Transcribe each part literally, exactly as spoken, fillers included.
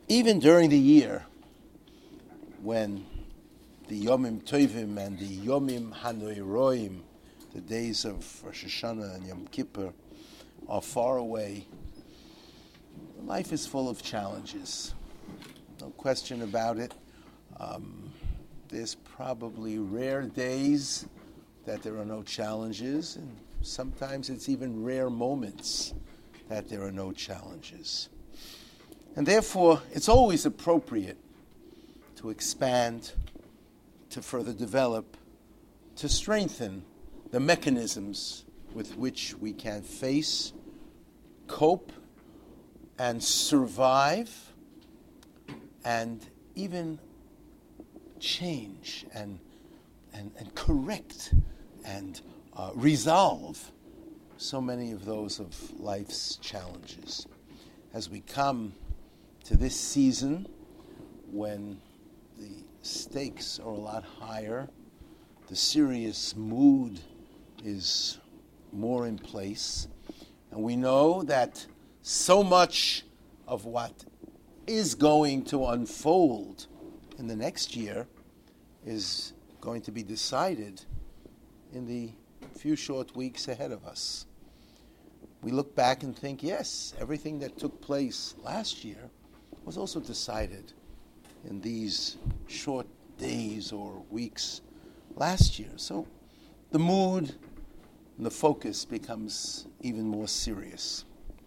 even during the year when the Yomim Tovim and the Yomim Hanoiroim, the days of Rosh Hashanah and Yom Kippur, are far away, life is full of challenges. No question about it. Um, there's probably rare days that there are no challenges, and sometimes it's even rare moments that there are no challenges. And therefore, it's always appropriate to expand, to further develop, to strengthen the mechanisms with which we can face, cope, and survive, and even change and and, and correct and uh, resolve so many of those of life's challenges. As we come to this season when the stakes are a lot higher, the serious mood is more in place, and we know that so much of what is going to unfold in the next year is going to be decided in the few short weeks ahead of us. We look back and think, yes, everything that took place last year was also decided in these short days or weeks last year. So the mood and the focus becomes even more serious.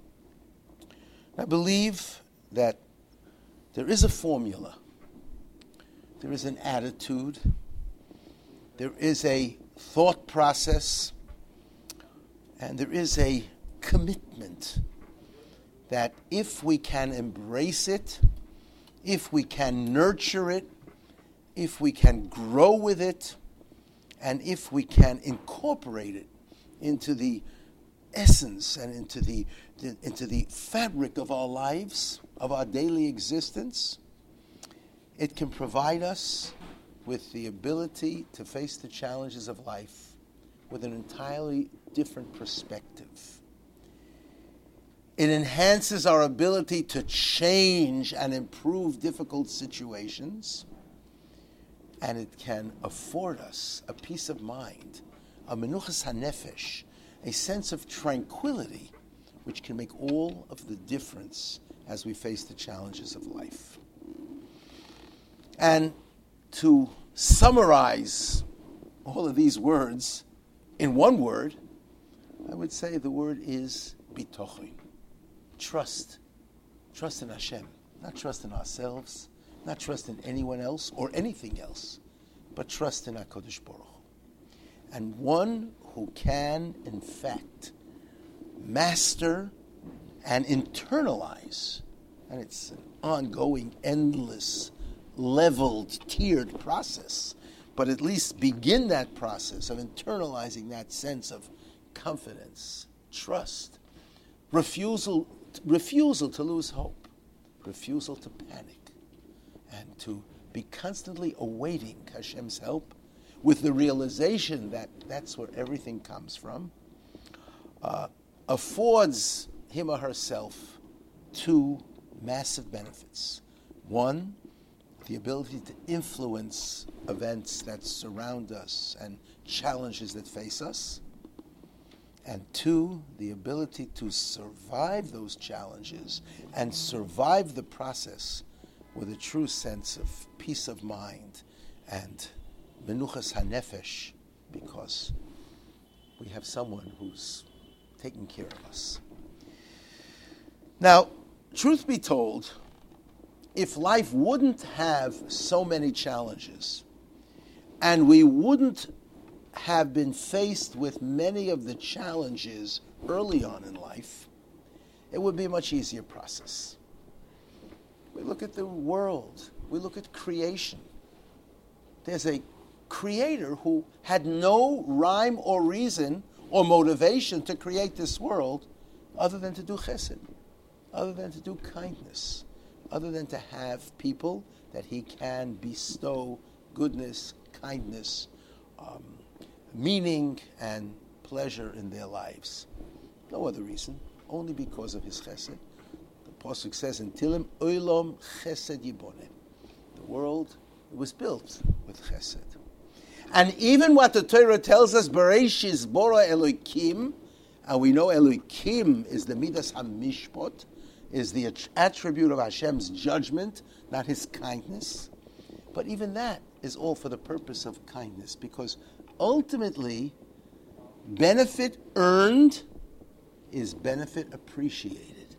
I believe that there is a formula, there is an attitude, there is a thought process, and there is a commitment that if we can embrace it, if we can nurture it, if we can grow with it, and if we can incorporate it into the essence and into the, the into the fabric of our lives, of our daily existence, it can provide us with the ability to face the challenges of life with an entirely different perspective. It enhances our ability to change and improve difficult situations, and it can afford us a peace of mind, a menuchas hanefesh, a sense of tranquility, which can make all of the difference as we face the challenges of life. And to summarize all of these words in one word, I would say the word is bitochen. Trust. Trust in Hashem. Not trust in ourselves, not trust in anyone else or anything else, but trust in HaKadosh Baruch Hu. And one who can, in fact, master and internalize, and it's an ongoing, endless, leveled, tiered process, but at least begin that process of internalizing that sense of confidence, trust, refusal, refusal to lose hope, refusal to panic, and to be constantly awaiting Hashem's help with the realization that that's where everything comes from, uh, affords him or herself two massive benefits. One, the ability to influence events that surround us and challenges that face us. And two, the ability to survive those challenges and survive the process with a true sense of peace of mind and menuchas hanefesh, because we have someone who's taking care of us. Now, truth be told, if life wouldn't have so many challenges, and we wouldn't have been faced with many of the challenges early on in life, it would be a much easier process. We look at the world, we look at creation. There's a creator who had no rhyme or reason or motivation to create this world other than to do chesed, other than to do kindness, other than to have people that he can bestow goodness, kindness, um, meaning, and pleasure in their lives. No other reason, only because of his chesed. The Pasuk says in Tilim, Olam Chesed Yiboneh. The world was built with Chesed. And even what the Torah tells us, Bereshis Bora Elokim, and we know Elokim is the Midas HaMishpot, is the attribute of Hashem's judgment, not His kindness. But even that is all for the purpose of kindness, because ultimately, benefit earned is benefit appreciated.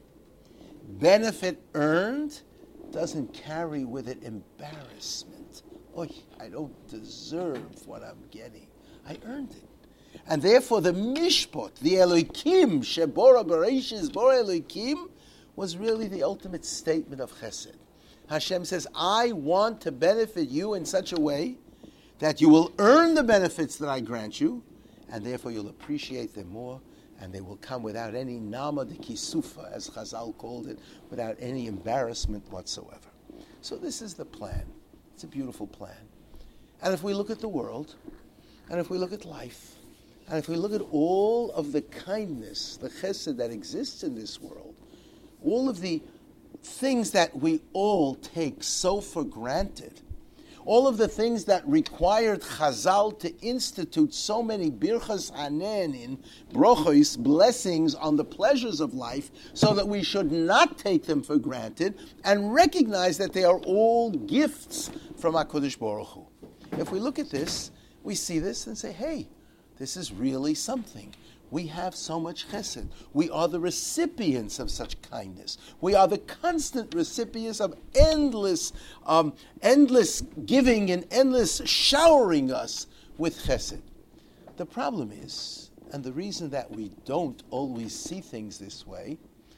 Benefit earned doesn't carry with it embarrassment. Oh, I don't deserve what I'm getting. I earned it. And therefore the mishpot, the Elokim, Shebora Bereshis Bora Elokim, was really the ultimate statement of chesed. Hashem says, I want to benefit you in such a way that you will earn the benefits that I grant you, and therefore you'll appreciate them more, and they will come without any nama de kisufa, as Chazal called it, without any embarrassment whatsoever. So this is the plan. It's a beautiful plan. And if we look at the world, and if we look at life, and if we look at all of the kindness, the chesed that exists in this world, all of the things that we all take so for granted, all of the things that required Chazal to institute so many birchas hanenin, brochos, blessings on the pleasures of life, so that we should not take them for granted and recognize that they are all gifts from HaKadosh Baruch Hu. If we look at this, we see this and say, hey, this is really something. We have so much chesed. We are the recipients of such kindness. We are the constant recipients of endless, um, endless giving and endless showering us with chesed. The problem is, and the reason that we don't always see things this way,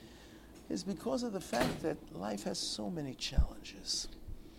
is because of the fact that life has so many challenges.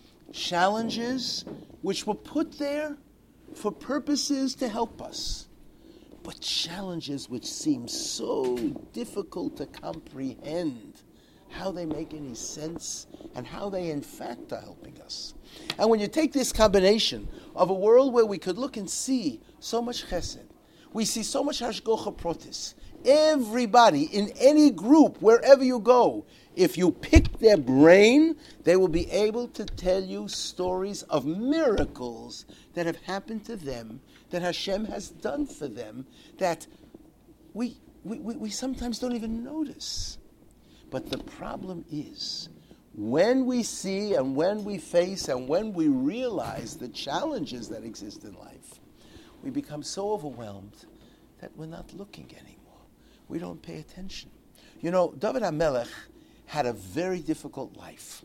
Challenges which were put there for purposes to help us. But challenges which seem so difficult to comprehend, how they make any sense, and how they in fact are helping us. And when you take this combination of a world where we could look and see so much chesed, we see so much hashgocha protis, everybody in any group, wherever you go, if you pick their brain, they will be able to tell you stories of miracles that have happened to them, that Hashem has done for them, that we, we, we, we sometimes don't even notice. But the problem is, when we see and when we face and when we realize the challenges that exist in life, we become so overwhelmed that we're not looking anymore. We don't pay attention. You know, David HaMelech had a very difficult life.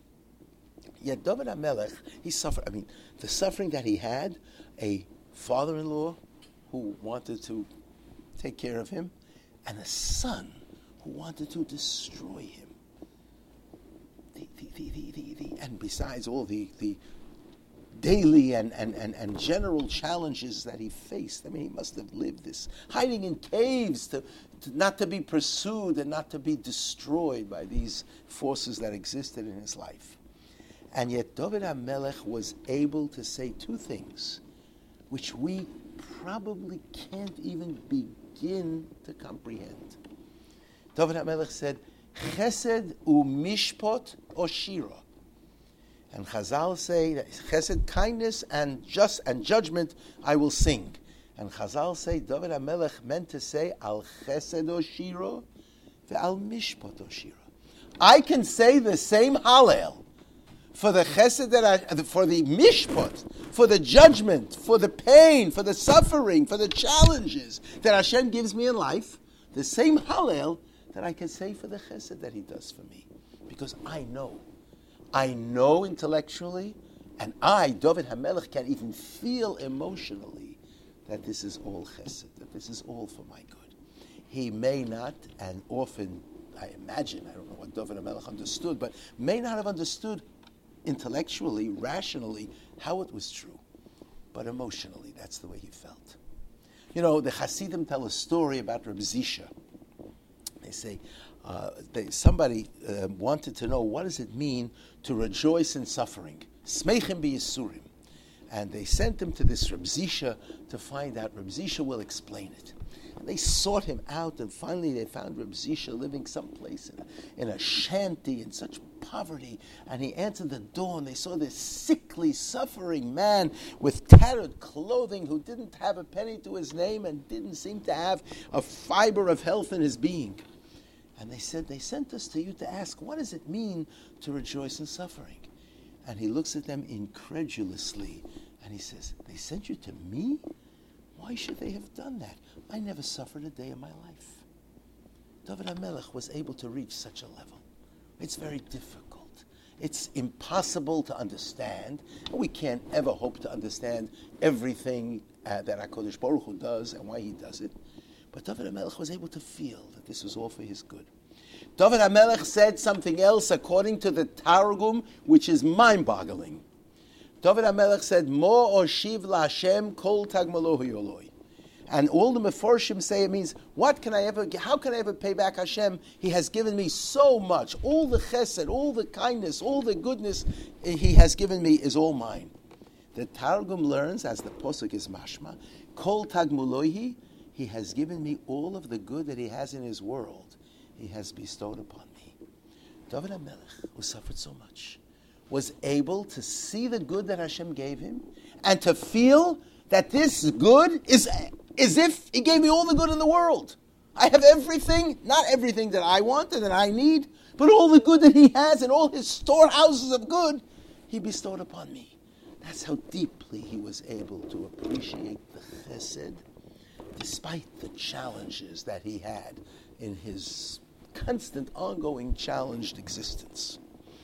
Yet David HaMelech, he suffered, I mean, the suffering that he had, a father-in-law who wanted to take care of him, and a son who wanted to destroy him. The, the, the, the, the, the, and besides all the, the daily and, and, and, and general challenges that he faced, I mean, he must have lived this, hiding in caves to, to not to be pursued and not to be destroyed by these forces that existed in his life. And yet David HaMelech was able to say two things which we probably can't even begin to comprehend. David HaMelech said, Chesed u mishpot o shira. And Chazal say that Chesed, kindness, and just and judgment, I will sing. And Chazal say David HaMelech meant to say Al Chesed o shira ve'al mishpot o shira. I can say the same Hallel for the Chesed that I, for the mishpot, for the judgment, for the pain, for the suffering, for the challenges that Hashem gives me in life, the same Hallel that I can say for the Chesed that He does for me. Because I know. I know intellectually, and I, David HaMelech, can even feel emotionally that this is all Chesed, that this is all for my good. He may not, and often, I imagine, I don't know what David HaMelech understood, but may not have understood intellectually, rationally, how it was true. But emotionally, that's the way he felt. You know, the Hasidim tell a story about Reb Zisha. They say, uh, they, somebody uh, wanted to know, what does it mean to rejoice in suffering? Smeichim b'yisurim. And they sent him to this Reb Zisha to find out. Reb Zisha will explain it. And they sought him out, and finally they found Reb Zisha living someplace in a, in a shanty in such poverty. And he answered the door, and they saw this sickly, suffering man with tattered clothing who didn't have a penny to his name and didn't seem to have a fiber of health in his being. And they said, they sent us to you to ask, what does it mean to rejoice in suffering? And he looks at them incredulously, and he says, they sent you to me? Why should they have done that? I never suffered a day in my life. David HaMelech was able to reach such a level. It's very difficult. It's impossible to understand. We can't ever hope to understand everything uh, that HaKadosh Baruch Hu does and why he does it. But David HaMelech was able to feel that this was all for his good. David HaMelech said something else according to the Targum, which is mind-boggling. David HaMelech said, Mo oshiv la'Hashem kol tagmalohu yoloi. And all the Meforshim say it means, what can I ever, how can I ever pay back Hashem? He has given me so much. All the chesed, all the kindness, all the goodness he has given me is all mine. The Targum learns, as the Posuk is mashma, kol tagmalohi, he has given me all of the good that he has in his world. He has bestowed upon me. David HaMelech, who suffered so much, was able to see the good that Hashem gave him and to feel that this good is as if he gave me all the good in the world. I have everything, not everything that I want and that I need, but all the good that he has and all his storehouses of good, he bestowed upon me. That's how deeply he was able to appreciate the chesed, despite the challenges that he had in his constant, ongoing, challenged existence.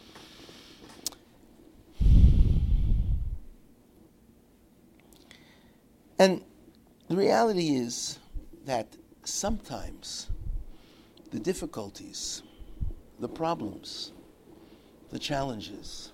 And the reality is that sometimes the difficulties, the problems, the challenges,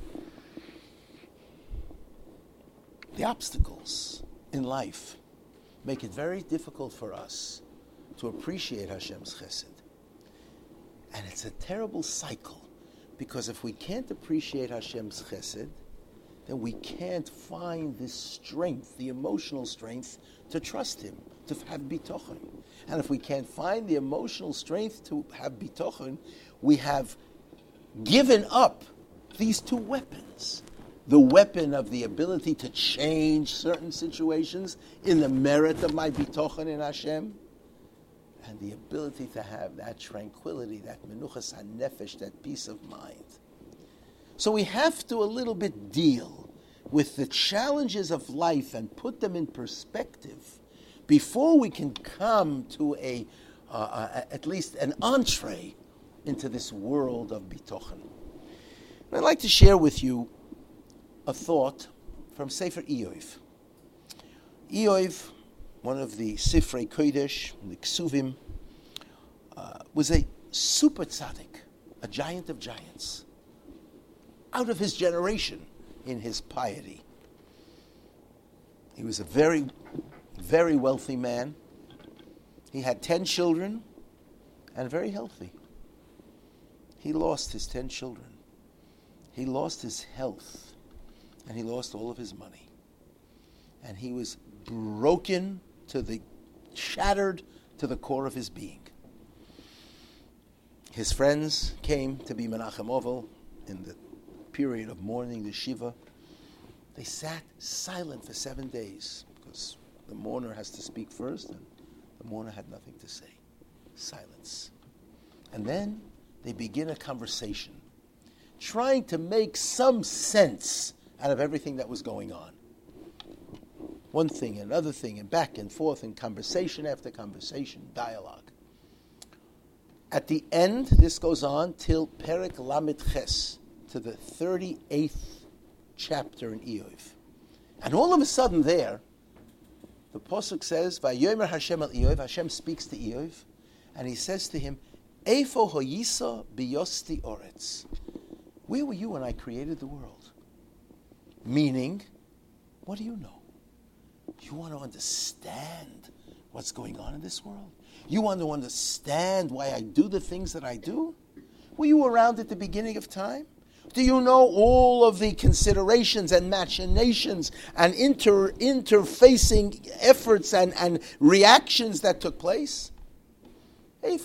the obstacles in life make it very difficult for us to appreciate Hashem's chesed. And it's a terrible cycle, because if we can't appreciate Hashem's chesed, then we can't find this strength, the emotional strength, to trust him, to have bitochen. And if we can't find the emotional strength to have bitochen, we have given up these two weapons. The weapon of the ability to change certain situations in the merit of my bitochen in Hashem, and the ability to have that tranquility, that menuchas hanefesh, that peace of mind. So we have to a little bit deal with the challenges of life and put them in perspective before we can come to a, uh, uh, at least an entree into this world of bitochen. And I'd like to share with you a thought from Sefer Iyov. Iyov, one of the Sifrei Kodesh, the Ksuvim, uh, was a super tzaddik, a giant of giants, out of his generation in his piety. He was a very, very wealthy man. He had ten children and very healthy. He lost his ten children. He lost his health, and he lost all of his money. And he was broken to the, shattered to the core of his being. His friends came to be Menachem Ovel in the period of mourning, the Shiva. They sat silent for seven days because the mourner has to speak first, and the mourner had nothing to say. Silence. And then they begin a conversation, trying to make some sense out of everything that was going on. One thing, another thing, and back and forth, and conversation after conversation, dialogue. At the end, this goes on till Perek Lamed Ches, to the thirty-eighth chapter in Iyov. And all of a sudden there, the Pasuk says, Vayomer Hashem al Iyov, Hashem speaks to Iyov, and he says to him, Eifo hoyisa biyosti oretz. Where were you when I created the world? Meaning, what do you know? You want to understand what's going on in this world? You want to understand why I do the things that I do? Were you around at the beginning of time? Do you know all of the considerations and machinations and inter interfacing efforts and, and reactions that took place? You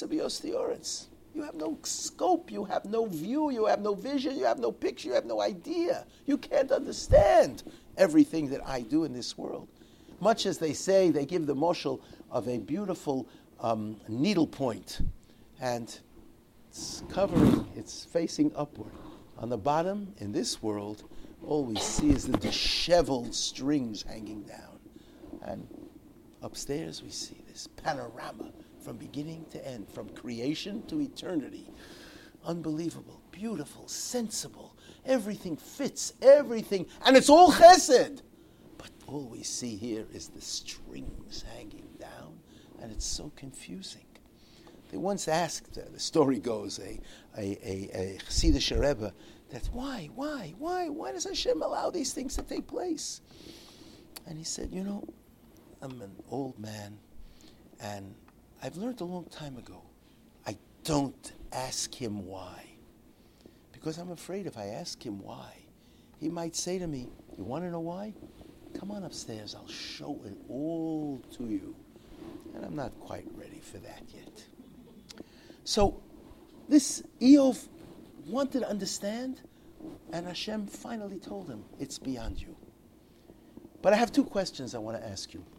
have no scope, you have no view, you have no vision, you have no picture, you have no idea. You can't understand everything that I do in this world. Much as they say, they give the moshel of a beautiful um, needle point, and it's covering, it's facing upward. On the bottom, in this world, all we see is the disheveled strings hanging down. And upstairs we see this panorama from beginning to end, from creation to eternity. Unbelievable, beautiful, sensible. Everything fits, everything, and it's all chesed. But all we see here is the strings hanging down, and it's so confusing. They once asked, uh, the story goes, a a a, a Chassidish Rebbe, that why, why, why, why does Hashem allow these things to take place? And he said, you know, I'm an old man, and I've learned a long time ago, I don't ask him why. Because I'm afraid if I ask him why, he might say to me, you want to know why? Come on upstairs, I'll show it all to you. And I'm not quite ready for that yet. So this Eov wanted to understand, and Hashem finally told him, it's beyond you. But I have two questions I want to ask you.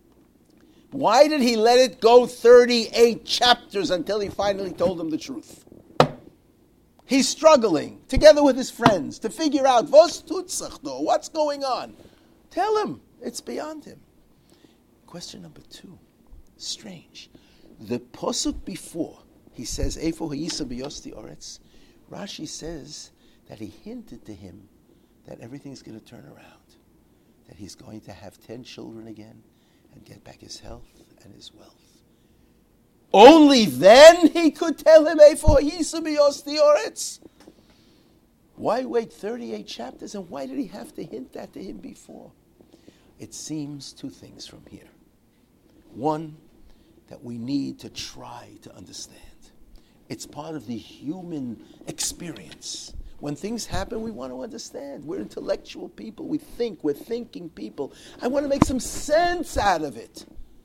Why did he let it go thirty-eight chapters until he finally told him the truth? He's struggling, together with his friends, to figure out, was tut sich do? What's going on? Tell him, it's beyond him. Question number two, strange. The posuk before, he says, Eifo ha'isa b'yosti oretz. Rashi says that he hinted to him that everything's going to turn around, that he's going to have ten children again and get back his health and his wealth. Only then he could tell him, Eifo ha'isa b'yosti oretz. Why wait thirty-eight chapters, and why did he have to hint that to him before? It seems two things from here. One, that we need to try to understand. It's part of the human experience. When things happen, we want to understand. We're intellectual people. We think. We're thinking people. I want to make some sense out of it.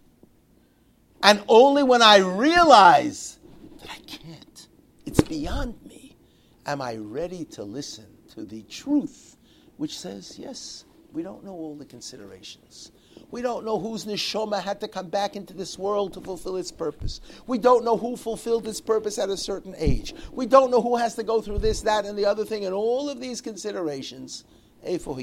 And only when I realize that I can't, it's beyond me, am I ready to listen to the truth, which says, yes, we don't know all the considerations. We don't know whose neshama had to come back into this world to fulfill its purpose. We don't know who fulfilled its purpose at a certain age. We don't know who has to go through this, that, and the other thing, and all of these considerations. But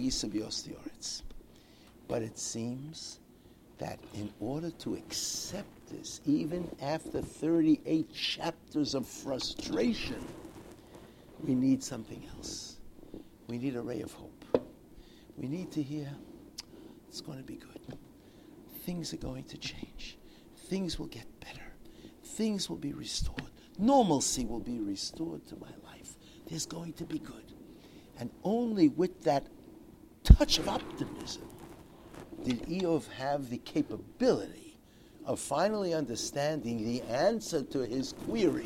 it seems that in order to accept this, even after thirty-eight chapters of frustration, we need something else. We need a ray of hope. We need to hear, it's going to be good. Things are going to change. Things will get better. Things will be restored. Normalcy will be restored to my life. There's going to be good. And only with that touch of optimism did Eov have the capability of finally understanding the answer to his query,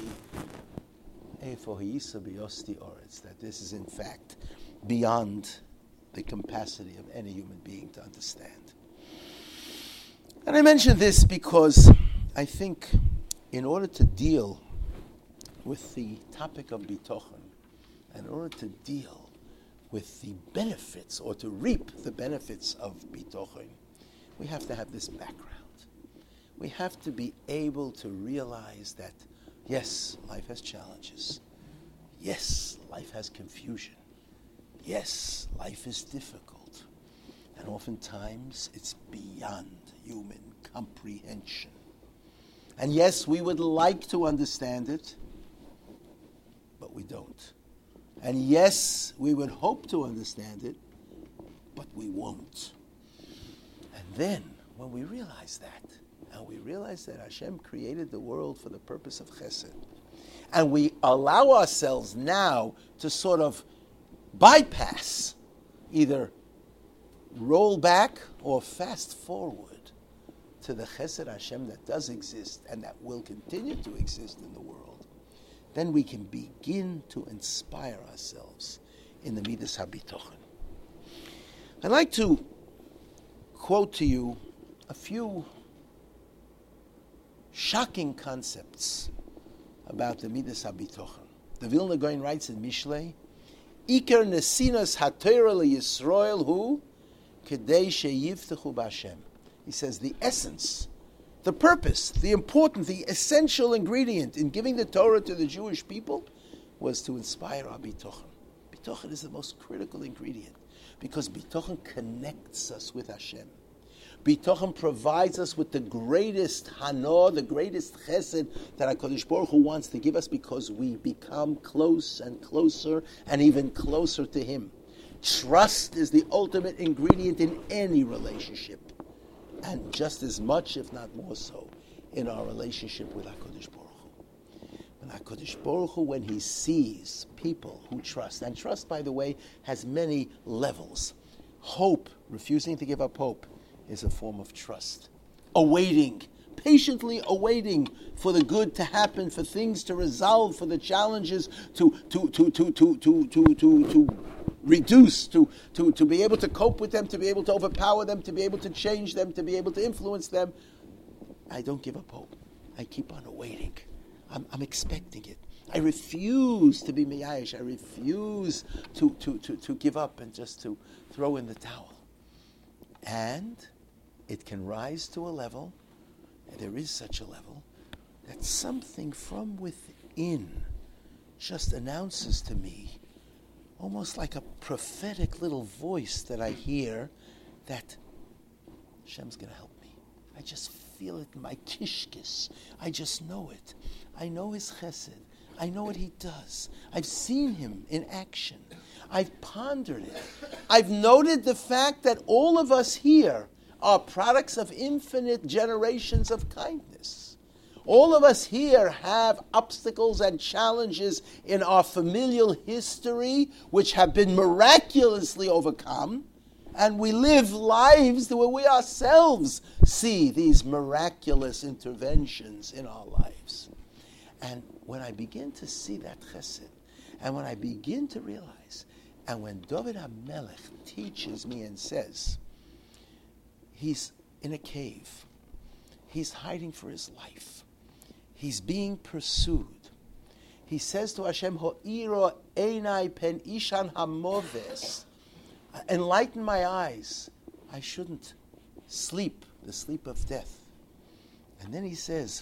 that this is in fact beyond the capacity of any human being to understand. And I mention this because I think in order to deal with the topic of bitochen, in order to deal with the benefits or to reap the benefits of bitochen, we have to have this background. We have to be able to realize that, yes, life has challenges. Yes, life has confusion. Yes, life is difficult. And oftentimes it's beyond human comprehension. And yes, we would like to understand it, but we don't. And yes, we would hope to understand it, but we won't. And then, when we realize that, and we realize that Hashem created the world for the purpose of chesed, and we allow ourselves now to sort of bypass, either roll back or fast forward to the chesed Hashem that does exist and that will continue to exist in the world, then we can begin to inspire ourselves in the Midas HaBitochen. I'd like to quote to you a few shocking concepts about the Midas HaBitochen. The Vilna Gaon writes in Mishlei, Iker nesinas ha-Torah li-Yisrael hu kedei sheyivtechu b'Hashem. He says the essence, the purpose, the important, the essential ingredient in giving the Torah to the Jewish people was to inspire our bitochen. Bitochen is the most critical ingredient because bitochen connects us with Hashem. Bitochen provides us with the greatest hana, the greatest chesed that HaKadosh Baruch Hu wants to give us because we become close and closer and even closer to Him. Trust is the ultimate ingredient in any relationship, and just as much, if not more so, in our relationship with HaKadosh Baruch Hu. When HaKadosh Baruch Hu, when He sees people who trust, and trust, by the way, has many levels. Hope, refusing to give up hope, is a form of trust. Awaiting, patiently awaiting for the good to happen, for things to resolve, for the challenges to to to to to to to to, to reduce, to, to, to be able to cope with them, to be able to overpower them, to be able to change them, to be able to influence them. I don't give up hope. I keep on awaiting. I'm, I'm expecting it. I refuse to be miyayish. I refuse to, to, to, to give up and just to throw in the towel. And it can rise to a level, and there is such a level, that something from within just announces to me, almost like a prophetic little voice that I hear, that Hashem's going to help me. I just feel it in my kishkis. I just know it. I know His chesed. I know what He does. I've seen Him in action. I've pondered it. I've noted the fact that all of us here are products of infinite generations of kindness. All of us here have obstacles and challenges in our familial history which have been miraculously overcome, and we live lives where we ourselves see these miraculous interventions in our lives. And when I begin to see that chesed, and when I begin to realize, and when David HaMelech teaches me and says, he's in a cave, he's hiding for his life, he's being pursued. He says to Hashem, Ho'iro einai pen ishan hamoves, enlighten my eyes, I shouldn't sleep the sleep of death. And then he says,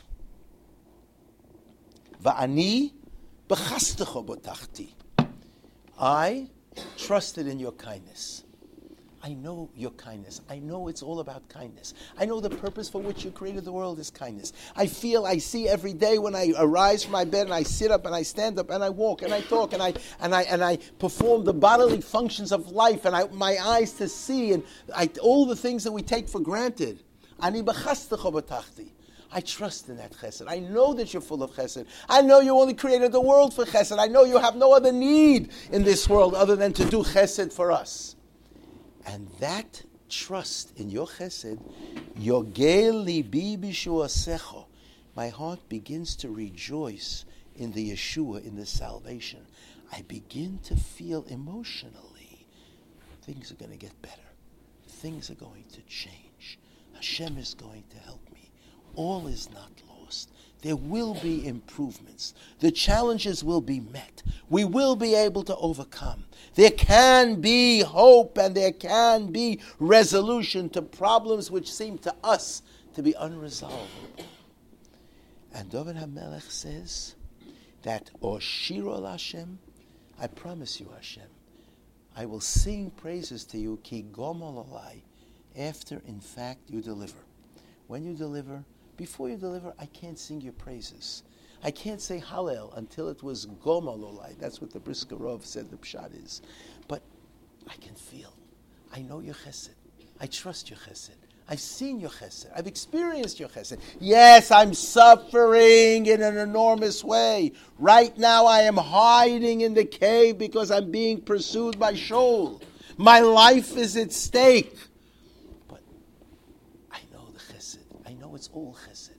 Va'ani b'chastecho botachti, I trusted in your kindness. I know your kindness. I know it's all about kindness. I know the purpose for which you created the world is kindness. I feel, I see every day when I arise from my bed and I sit up and I stand up and I walk and I talk and I and I and I perform the bodily functions of life and I my eyes to see and I, all the things that we take for granted. Ani b'chastecho b'tachti. I trust in that chesed. I know that you're full of chesed. I know you only created the world for chesed. I know you have no other need in this world other than to do chesed for us. And that trust in your chesed, yogel libi b'shuasecho, my heart begins to rejoice in the Yeshua, in the salvation. I begin to feel emotionally things are going to get better. Things are going to change. Hashem is going to help me. All is not lost. There will be improvements. The challenges will be met. We will be able to overcome. There can be hope and there can be resolution to problems which seem to us to be unresolvable. And David HaMelech says that, O Shiro Hashem, I promise you, Hashem, I will sing praises to you, ki gomol olai, after, in fact, you deliver. When you deliver, before you deliver, I can't sing your praises. I can't say Hallel until it was Gomol Olai. That's what the Brisker Rov said the Pshat is. But I can feel. I know your chesed. I trust your chesed. I've seen your chesed. I've experienced your chesed. Yes, I'm suffering in an enormous way. Right now I am hiding in the cave because I'm being pursued by Shaul. My life is at stake. But I know the chesed. I know it's all chesed.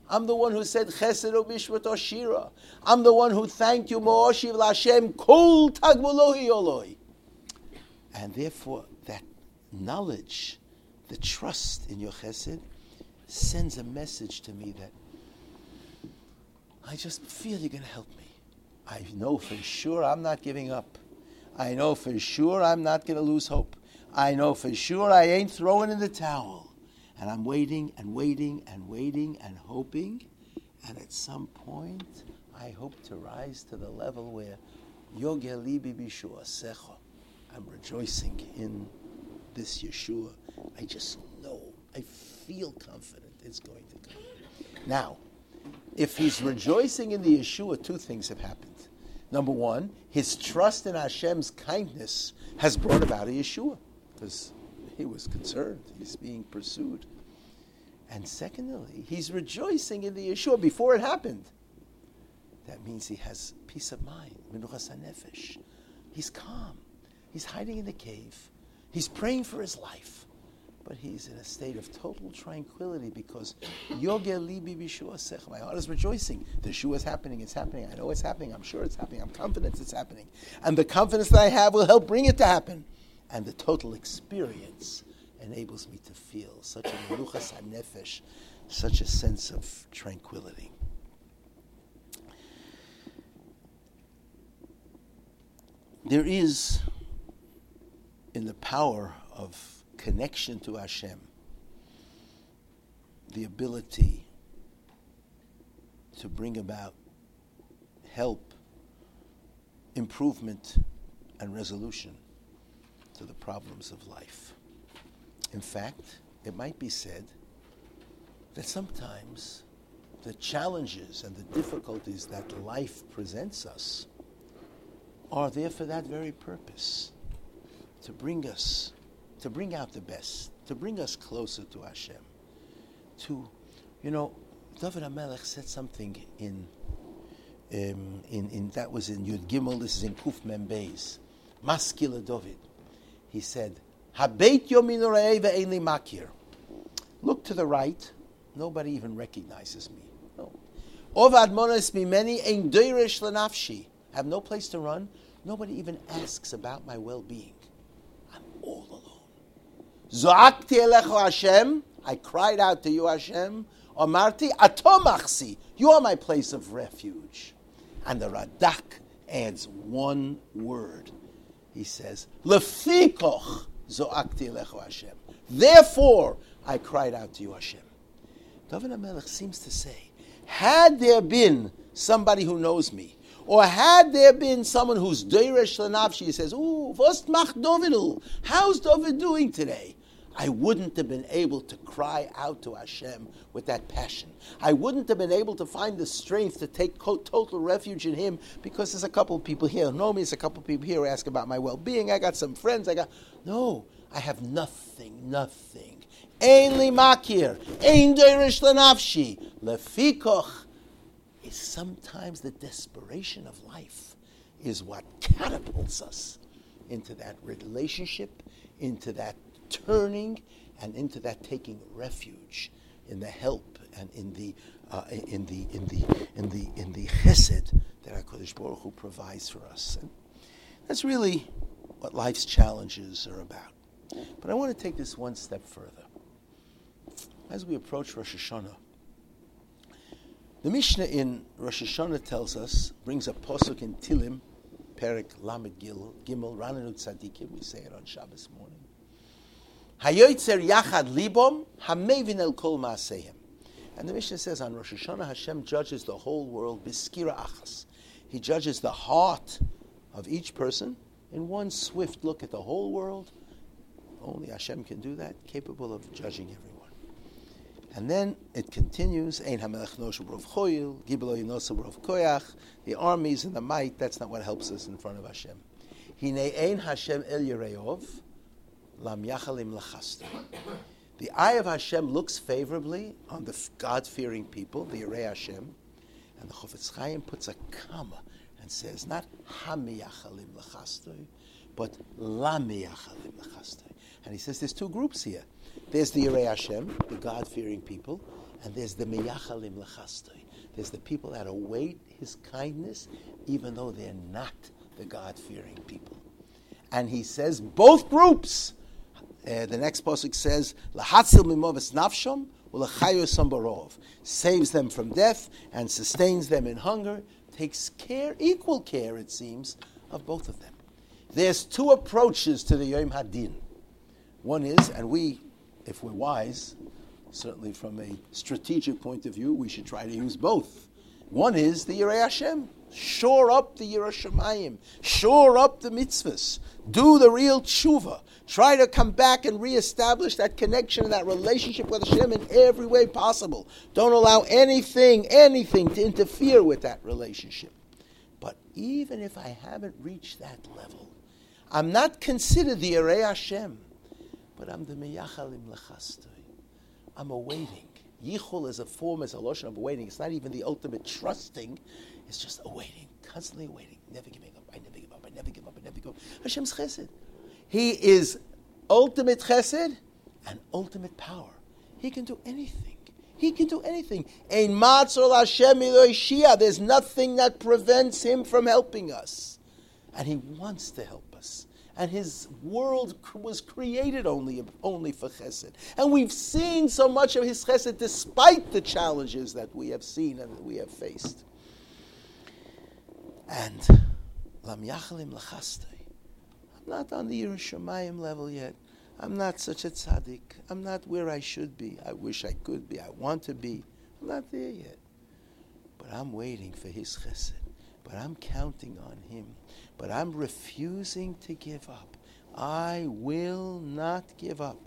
I'm the one who said Chesed u'Mishpat Oshira. I'm the one who thanked you, Mo'oshiv L'Hashem, Kol Tagmulohi Oloi. And therefore, that knowledge, the trust in your Chesed, sends a message to me that I just feel you're going to help me. I know for sure I'm not giving up. I know for sure I'm not going to lose hope. I know for sure I ain't throwing in the towel. And I'm waiting and waiting and waiting and hoping. And at some point, I hope to rise to the level where Yogeh Libi B'Yeshua Secha. I'm rejoicing in this Yeshua. I just know, I feel confident it's going to come. Now, if he's rejoicing in the Yeshua, two things have happened. Number one, his trust in Hashem's kindness has brought about a Yeshua, because he was concerned. He's being pursued. And secondly, he's rejoicing in the Yeshua before it happened. That means he has peace of mind, menuchas hanefesh. He's calm. He's hiding in the cave. He's praying for his life. But he's in a state of total tranquility because Yogeh Libi B'Yeshua Sech. My heart is rejoicing. The Yeshua is happening. It's happening. I know it's happening. I'm sure it's happening. I'm confident it's happening. And the confidence that I have will help bring it to happen. And the total experience enables me to feel such a menuchas hanefesh, such a sense of tranquility. There is, in the power of connection to Hashem, the ability to bring about help, improvement, and resolution to the problems of life. In fact, it might be said that sometimes the challenges and the difficulties that life presents us are there for that very purpose, to bring us to bring out the best, to bring us closer to Hashem. To, you know, David HaMelech said something in, um, in, in that was in Yud Gimel, this is in Kuf Mem Beis, Maskil David. He said, Habeit yomin u're'eh ve'ein li makir. Look to the right, nobody even recognizes me. No. Ov admonos mimeni ein doirish lenafshi. I have no place to run. Nobody even asks about my well-being. I'm all alone. Zo'akti elecho Hashem, I cried out to you, Hashem. Omarti ato machsi, you are my place of refuge. And the Radak adds one word. He says, Lefikoch zo'akti elecho Hashem. Therefore, I cried out to you, Hashem. David HaMelech seems to say, had there been somebody who knows me, or had there been someone who's doirish lenafshi, he says, ooh, was macht David? How's David doing today? I wouldn't have been able to cry out to Hashem with that passion. I wouldn't have been able to find the strength to take total refuge in Him because there's a couple of people here who know me, there's a couple of people here who ask about my well-being, I got some friends, I got... No, I have nothing, nothing. Ein li makir, ein doirish lenafshi, lefikoch. Is sometimes the desperation of life is what catapults us into that relationship, into that turning, and into that taking refuge in the help and in the uh, in the in the in the in the chesed that HaKadosh Baruch Hu provides for us. And that's really what life's challenges are about. But I want to take this one step further. As we approach Rosh Hashanah, the Mishnah in Rosh Hashanah tells us, brings a posuk in Tilim, Perek Lamed Gil, Gimel, Rananu Tzadikim, we say it on Shabbos morning. Hayoitzer yachad libom, hamevin el kol ma'asehem. And the Mishnah says on Rosh Hashanah, Hashem judges the whole world, biskira achas. He judges the heart of each person in one swift look at the whole world. Only Hashem can do that, capable of judging everyone. And then it continues, Ein hamelech noshu b'rov choyil, gibelo yinosu b'rov koyach, the armies and the might, that's not what helps us in front of Hashem. Hinei ein Hashem el yireov, lam yachalim lachastu. The eye of Hashem looks favorably on the God-fearing people, the Yirei Hashem, and the Chofetz Chaim puts a comma and says, not hami yachalim lachastu, but lami yachalim lachastu. And he says there's two groups here. There's the Yirei Hashem, the God-fearing people, And there's the meyachalim l'chastoi. There's the people that await his kindness, even though they're not the God-fearing people. And he says, both groups. Uh, the next pasuk says, "Lahatzil mimoves nafshom u'lechayosam barov," saves them from death and sustains them in hunger. Takes care, equal care, it seems, of both of them. There's two approaches to the Yom Hadin. One is, and we, if we're wise, certainly from a strategic point of view, we should try to use both. One is the Yirei Hashem. Shore up the Yirei Shamayim. Shore up the mitzvahs. Do the real tshuva. Try to come back and reestablish that connection and that relationship with Hashem in every way possible. Don't allow anything, anything to interfere with that relationship. But even if I haven't reached that level, I'm not considered the Yirei Hashem, but I'm the Meyachalim L'chastoi. I'm awaiting. Yichul is a form, is a lotion of awaiting. It's not even the ultimate trusting. It's just awaiting, constantly awaiting, never giving up. I never give up. I never give up. I never give up. Hashem's chesed. He is ultimate chesed and ultimate power. He can do anything. He can do anything. Ein matzor Hashem ilo yishia. There's nothing that prevents him from helping us. And he wants to help us. And his world was created only, only for chesed. And we've seen so much of his chesed despite the challenges that we have seen and that we have faced. And lam yachalim l'chastoi. I'm not on the Yirei Shamayim level yet. I'm not such a tzaddik. I'm not where I should be. I wish I could be. I want to be. I'm not there yet. But I'm waiting for his chesed. But I'm counting on him. But I'm refusing to give up. I will not give up.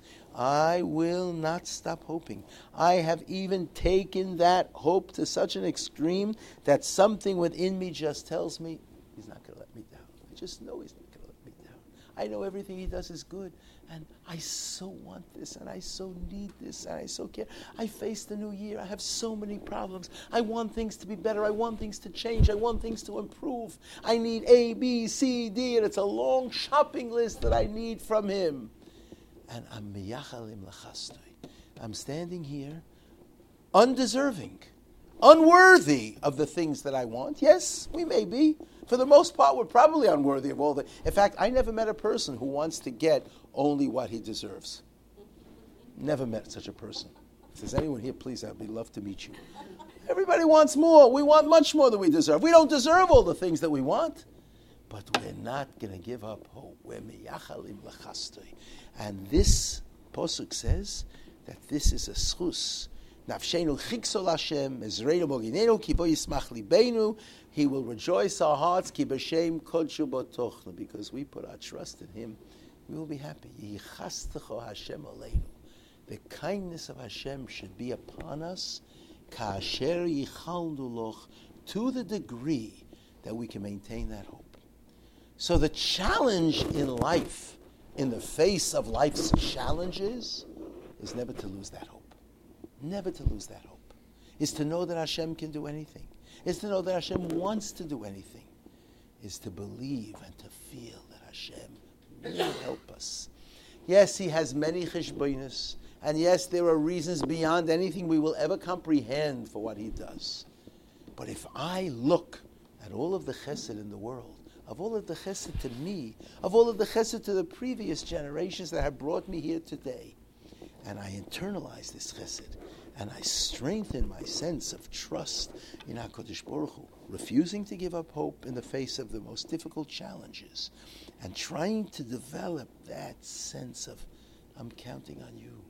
I will not stop hoping. I have even taken that hope to such an extreme that something within me just tells me, he's not going to let me down. I just know he's not going to let me down. I know everything he does is good. And I so want this, and I so need this, and I so care. I face the new year. I have so many problems. I want things to be better. I want things to change. I want things to improve. I need A, B, C, D, and it's a long shopping list that I need from him. And I'm meyachalim l'chastoi. I'm standing here undeserving, unworthy of the things that I want. Yes, we may be. For the most part, we're probably unworthy of all the... In fact, I never met a person who wants to get only what he deserves. Never met such a person. If there's anyone here, please, I'd be love to meet you. Everybody wants more. We want much more than we deserve. We don't deserve all the things that we want. But we're not going to give up hope. We're meyachalim l'chastoi. And this posuk says that this is a schus. Nafshenu chiksol Hashem, ezreinu moginenu, ki bo yismach libeinu. He will rejoice our hearts, ki b'shem kodshu botochnu. Because we put our trust in him, we will be happy. Yichastecho Hashem aleinu. The kindness of Hashem should be upon us, ka'asher yichalnu loch, to the degree that we can maintain that hope. So the challenge in life, in the face of life's challenges, is never to lose that hope. Never to lose that hope. Is to know that Hashem can do anything. Is to know that Hashem wants to do anything. Is to believe and to feel that Hashem will help us. Yes, he has many cheshbonos, and yes, there are reasons beyond anything we will ever comprehend for what he does. But if I look at all of the chesed in the world, of all of the chesed to me, of all of the chesed to the previous generations that have brought me here today, and I internalize this chesed, and I strengthen my sense of trust in HaKadosh Baruch Hu, refusing to give up hope in the face of the most difficult challenges, and trying to develop that sense of, I'm counting on you.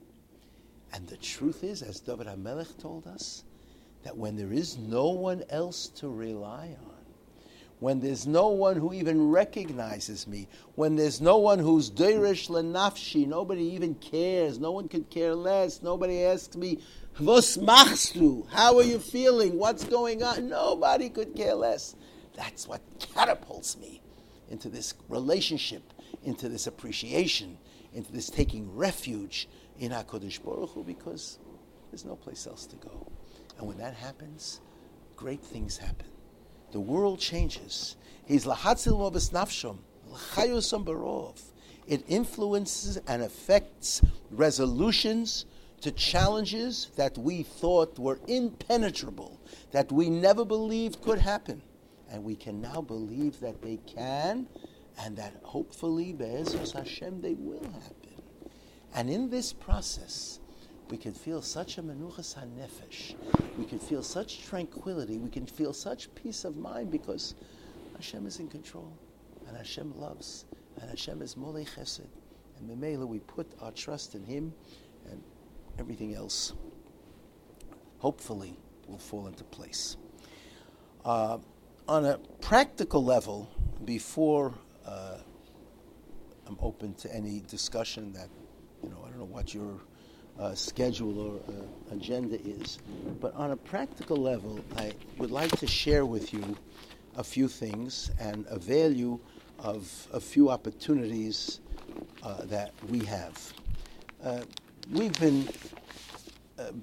And the truth is, as David HaMelech told us, that when there is no one else to rely on, when there's no one who even recognizes me, when there's no one who's deirish lenafshi, nobody even cares, no one could care less, nobody asks me, Vos machst du? How are you feeling? What's going on? Nobody could care less. That's what catapults me into this relationship, into this appreciation, into this taking refuge in HaKadosh Baruch Hu, because there's no place else to go. And when that happens, great things happen. The world changes. He's lahatzil moves nafshom, l'chayosam barov. It influences and affects resolutions to challenges that we thought were impenetrable, that we never believed could happen. And we can now believe that they can, and that hopefully, Be'ezus Hashem, they will happen. And in this process, we can feel such a menuchas hanefesh. We can feel such tranquility. We can feel such peace of mind because Hashem is in control, and Hashem loves, and Hashem is molei chesed. And Memela, we put our trust in Him, and everything else, hopefully, will fall into place. Uh, on a practical level, before uh, I'm open to any discussion that, you know, I don't know what your uh, schedule or uh, agenda is, but on a practical level, I would like to share with you a few things and avail you of a few opportunities uh, that we have. Uh, we've been, uh,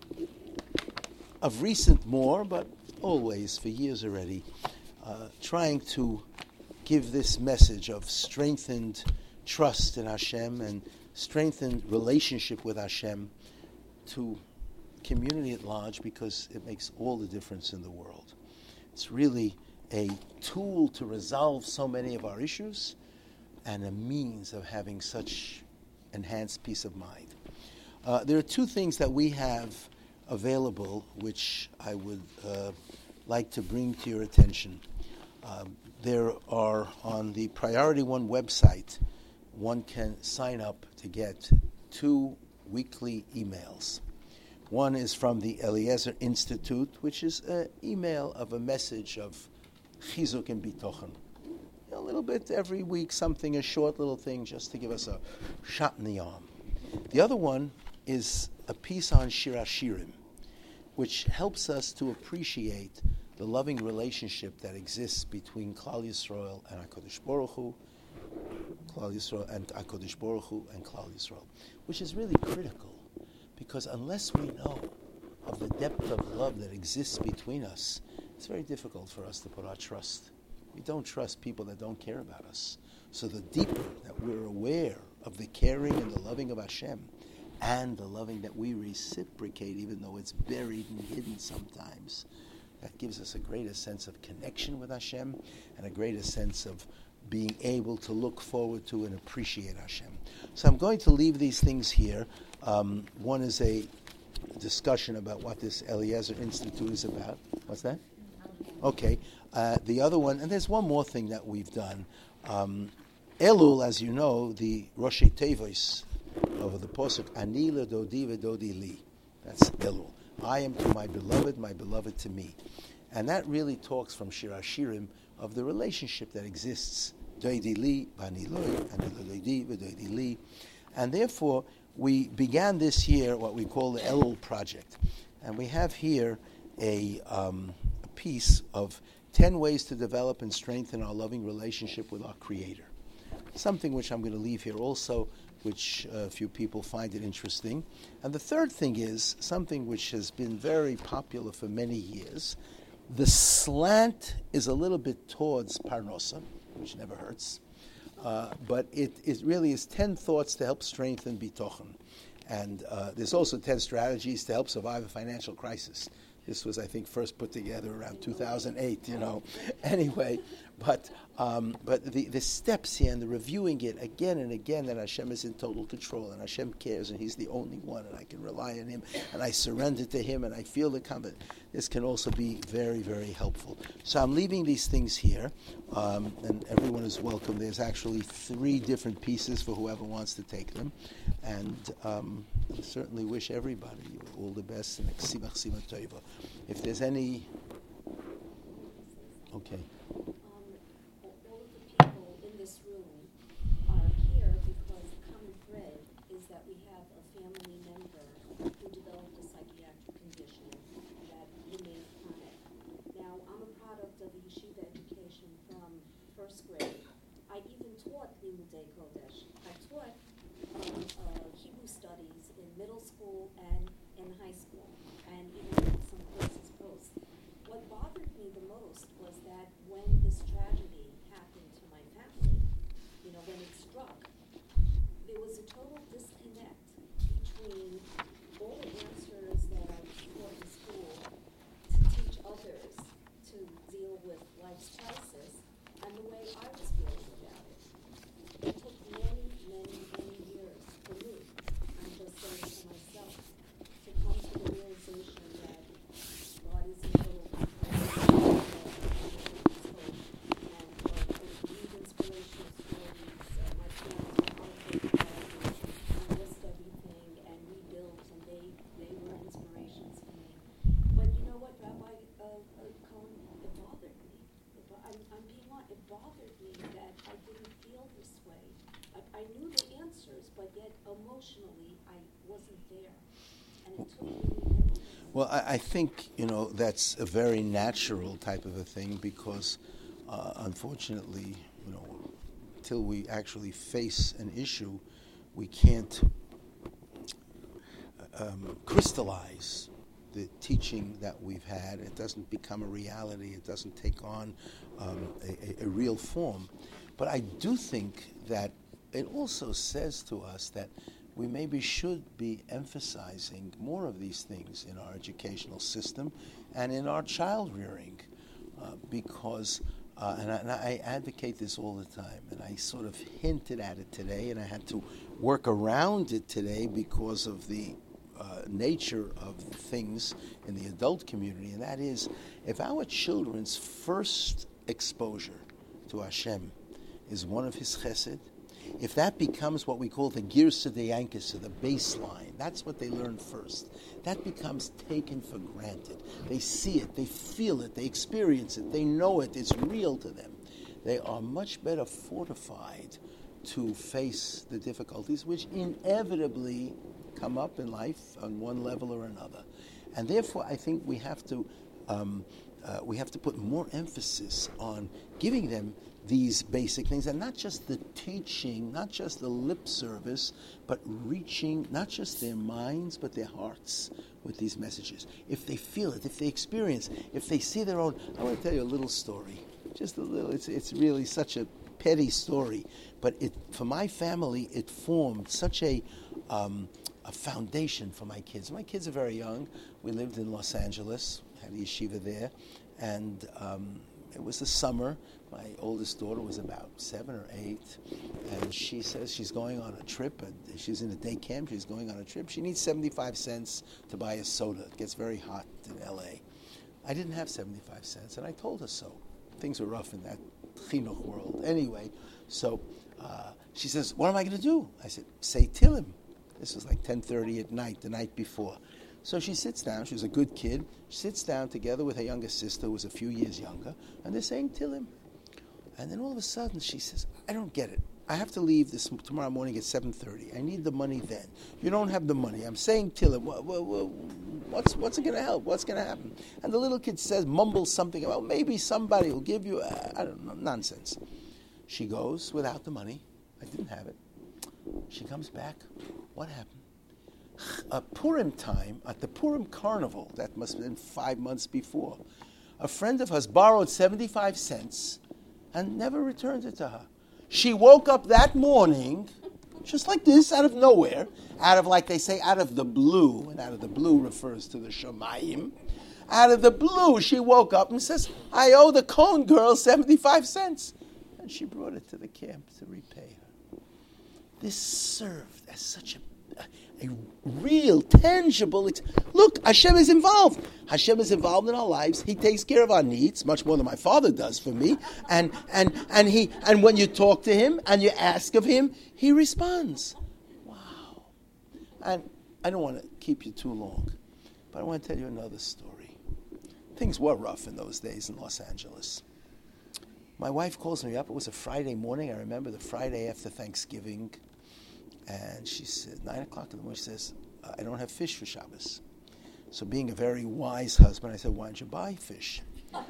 of recent more, but always for years already, uh, trying to give this message of strengthened trust in Hashem and strengthened relationship with Hashem to community at large, because it makes all the difference in the world. It's really a tool to resolve so many of our issues and a means of having such enhanced peace of mind. Uh, there are two things that we have available which I would uh, like to bring to your attention. Um, there are, on the Priority One website, one can sign up to get two weekly emails. One is from the Eliezer Institute, which is an email of a message of chizuk and bitochen. A little bit every week, something, a short little thing, just to give us a shot in the arm. The other one is a piece on Shir HaShirim, which helps us to appreciate the loving relationship that exists between Klal Yisrael and HaKadosh Baruch Hu, Klal Yisrael and HaKadosh Baruch Hu and Klal Yisrael, which is really critical, because unless we know of the depth of love that exists between us, it's very difficult for us to put our trust. We don't trust people that don't care about us. So the deeper that we're aware of the caring and the loving of Hashem, and the loving that we reciprocate, even though it's buried and hidden sometimes, that gives us a greater sense of connection with Hashem and a greater sense of being able to look forward to and appreciate Hashem. So I'm going to leave these things here. Um, one is a discussion about what this Eliezer Institute is about. What's that? Okay. Uh, the other one, and there's one more thing that we've done. Um, Elul, as you know, the Rosh Tevos of the Posuk, Ani leDodi veDodi li. That's Elul. I am to my beloved, my beloved to me. And that really talks from Shir HaShirim of the relationship that exists. Doidi li, Bani loy, Ani leDodi veDodi li. And therefore, we began this year what we call the Elul Project. And we have here a, um, a piece of ten ways to develop and strengthen our loving relationship with our Creator. Something which I'm going to leave here also, which a uh, few people find it interesting. And the third thing is something which has been very popular for many years. The slant is a little bit towards Parnosa, which never hurts. Uh, but it, it really is ten thoughts to help strengthen bitochen. And uh, there's also ten strategies to help survive a financial crisis. This was, I think, first put together around two thousand eight, you know. Anyway, but um, but the, the steps here and the reviewing it again and again, that Hashem is in total control and Hashem cares and He's the only one and I can rely on Him and I surrender to Him and I feel the comfort. This can also be very, very helpful. So I'm leaving these things here, um, and everyone is welcome. There's actually three different pieces for whoever wants to take them. And um, I certainly wish everybody all the best and ksima ksima tova. If there's any... Okay. Um, all of the people in this room are here because the common thread is that we have a family member who developed a psychiatric condition that remained chronic. Now, I'm a product of a yeshiva education from first grade. I even taught Limudei Kodesh. I taught um, uh, Hebrew studies in middle school and in high school, and even some courses post. What bothered me the most was that when this tragedy happened to my family, I didn't feel this way. I, I knew the answers, but yet emotionally I wasn't there. And it took me many years. Well, I, I think, you know, that's a very natural type of a thing because, uh, unfortunately, you know, until we actually face an issue, we can't um, crystallize the teaching that we've had. It doesn't become a reality. It doesn't take on um, a, a, a real form. But I do think that it also says to us that we maybe should be emphasizing more of these things in our educational system and in our child rearing, uh, because, uh, and, I, and I advocate this all the time, and I sort of hinted at it today, and I had to work around it today because of the uh, nature of things in the adult community, and that is, if our children's first exposure to Hashem is one of His chesed, if that becomes what we call the girsa de yankisa, the baseline, that's what they learn first. That becomes taken for granted. They see it, they feel it, they experience it, they know it, it's real to them. They are much better fortified to face the difficulties which inevitably come up in life on one level or another. And therefore, I think we have to um, uh, we have to put more emphasis on giving them these basic things, and not just the teaching, not just the lip service, but reaching not just their minds, but their hearts with these messages. If they feel it, if they experience, if they see their own. I want to tell you a little story, just a little. It's it's really such a petty story, but it for my family, it formed such a um, a foundation for my kids. My kids are very young. We lived in Los Angeles, had a yeshiva there, and um, it was the summer. My oldest daughter was about seven or eight, and she says she's going on a trip, and she's in a day camp, she's going on a trip. She needs seventy-five cents to buy a soda. It gets very hot in L A. I didn't have seventy-five cents, and I told her so. Things were rough in that chinuch world. Anyway, so uh, she says, what am I going to do? I said, say Tillim. This was like ten thirty at night, the night before. So she sits down. She was a good kid. She sits down together with her younger sister, who was a few years younger, and they're saying Tillim. And then all of a sudden she says, I don't get it. I have to leave this tomorrow morning at seven thirty. I need the money then. You don't have the money. I'm saying Tillim. What, what, what's what's it going to help? What's going to happen? And the little kid says, mumbles something about maybe somebody will give you, uh, I don't know, nonsense. She goes without the money. I didn't have it. She comes back. What happened? Uh, Purim time, at the Purim carnival, that must have been five months before, a friend of hers borrowed seventy-five cents and never returned it to her. She woke up that morning, just like this, out of nowhere, out of, like they say, out of the blue, and out of the blue refers to the Shemayim. Out of the blue, she woke up and says, I owe the Cohen girl seventy-five cents. And she brought it to the camp to repay her. This served as such a A real, tangible, ex- look, Hashem is involved. Hashem is involved in our lives. He takes care of our needs, much more than my father does for me. And and and he and when you talk to him and you ask of him, he responds. Wow. And I don't want to keep you too long, but I want to tell you another story. Things were rough in those days in Los Angeles. My wife calls me up. It was a Friday morning. I remember the Friday after Thanksgiving. And she said, nine o'clock in the morning, she says, I don't have fish for Shabbos. So being a very wise husband, I said, why don't you buy fish?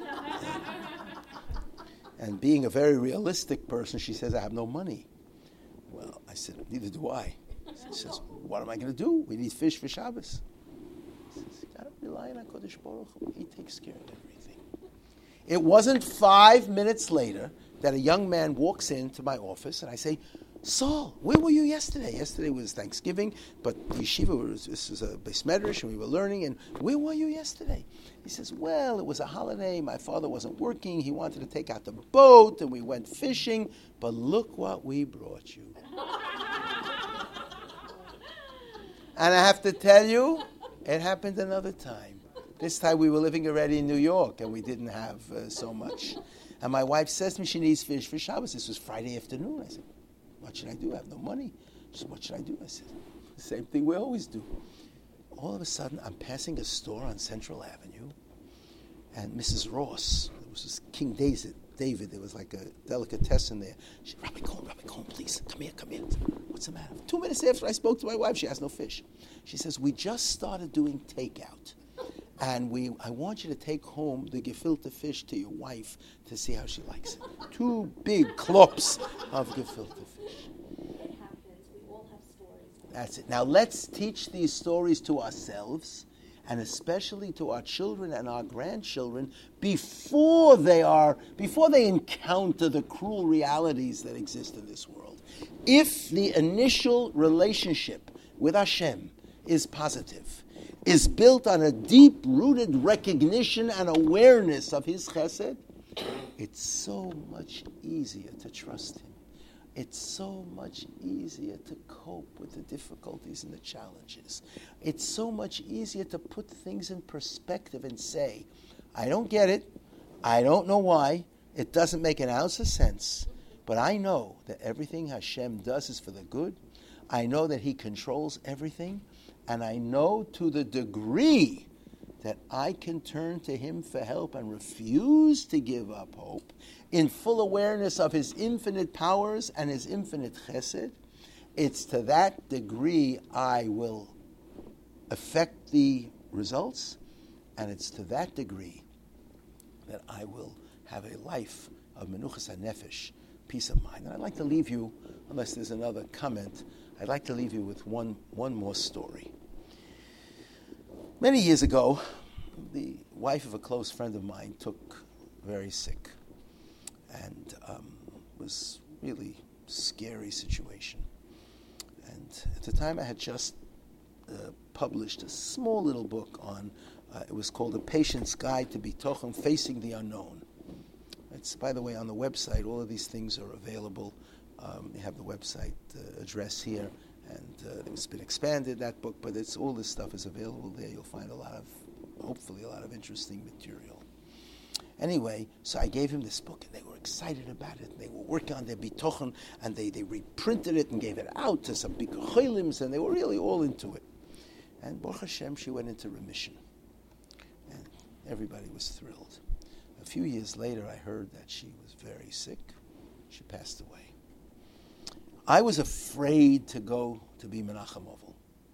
And being a very realistic person, she says, I have no money. Well, I said, neither do I. She says, what am I going to do? We need fish for Shabbos. He says, you got to rely on HaKadosh Baruch Hu. He takes care of everything. It wasn't five minutes later that a young man walks into my office, and I say, Saul, where were you yesterday? Yesterday was Thanksgiving, but the yeshiva was, this was a beis medrash, and we were learning, and where were you yesterday? He says, well, it was a holiday. My father wasn't working. He wanted to take out the boat, and we went fishing, but look what we brought you. And I have to tell you, it happened another time. This time we were living already in New York, and we didn't have uh, so much. And my wife says to me she needs fish for Shabbos. This was Friday afternoon. I said, what should I do? I have no money. She said, what should I do? I said, the same thing we always do. All of a sudden, I'm passing a store on Central Avenue, and Missus Ross, it was King David, David. There was like a delicatessen there. She said, Rabbi Cohen, Rabbi Cohen, please, come here, come here. What's the matter? Two minutes after I spoke to my wife, she has no fish. She says, we just started doing takeout. And we, I want you to take home the gefilte fish to your wife to see how she likes it. Two big clops of gefilte fish. It happens. We all have stories. That's it. Now let's teach these stories to ourselves, and especially to our children and our grandchildren, before they are, before they encounter the cruel realities that exist in this world. If the initial relationship with Hashem is positive, is built on a deep-rooted recognition and awareness of His chesed, it's so much easier to trust Him. It's so much easier to cope with the difficulties and the challenges. It's so much easier to put things in perspective and say, I don't get it, I don't know why, it doesn't make an ounce of sense, but I know that everything Hashem does is for the good. I know that He controls everything. And I know to the degree that I can turn to Him for help and refuse to give up hope, in full awareness of His infinite powers and His infinite chesed, it's to that degree I will affect the results, and it's to that degree that I will have a life of menuchas hanefesh, peace of mind. And I'd like to leave you, unless there's another comment, I'd like to leave you with one, one more story. Many years ago, the wife of a close friend of mine took very sick, and um, was really scary situation. And at the time, I had just uh, published a small little book on. Uh, it was called "A Patient's Guide to Bitochen: Facing the Unknown." It's, by the way, on the website. All of these things are available. Um, you have the website uh, address here. And uh, it's been expanded, that book, but it's all this stuff is available there. You'll find a lot of, hopefully, a lot of interesting material. Anyway, so I gave him this book, and they were excited about it. They were working on their bitochen, and they, they reprinted it and gave it out to some big choilims, and they were really all into it. And Baruch Hashem, she went into remission. And everybody was thrilled. A few years later, I heard that she was very sick. She passed away. I was afraid to go to be Menachem Oval.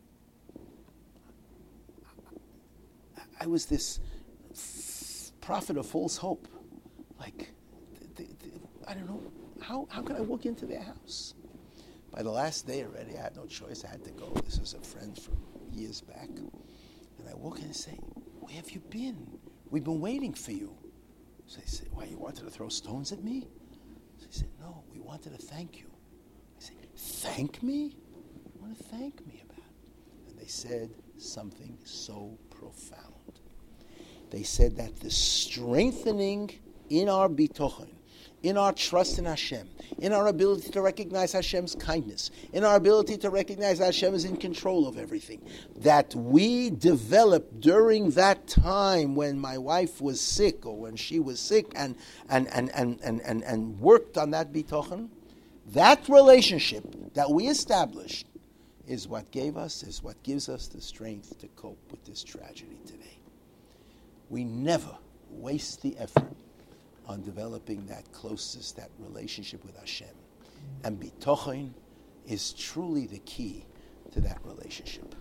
I was this f- prophet of false hope. Like, th- th- th- I don't know, how, how could I walk into their house? By the last day already, I had no choice. I had to go. This was a friend from years back. And I walk in and say, where have you been? We've been waiting for you. So they said, why, you wanted to throw stones at me? So he said, no, we wanted to thank you. I said, thank me? What do you thank me about? And they said something so profound. They said that the strengthening in our bitochen, in our trust in Hashem, in our ability to recognize Hashem's kindness, in our ability to recognize Hashem is in control of everything, that we developed during that time when my wife was sick or when she was sick and and and and and, and, and worked on that bitochen, that relationship that we established is what gave us, is what gives us the strength to cope with this tragedy today. We never waste the effort on developing that closest, that relationship with Hashem. And bitochen is truly the key to that relationship.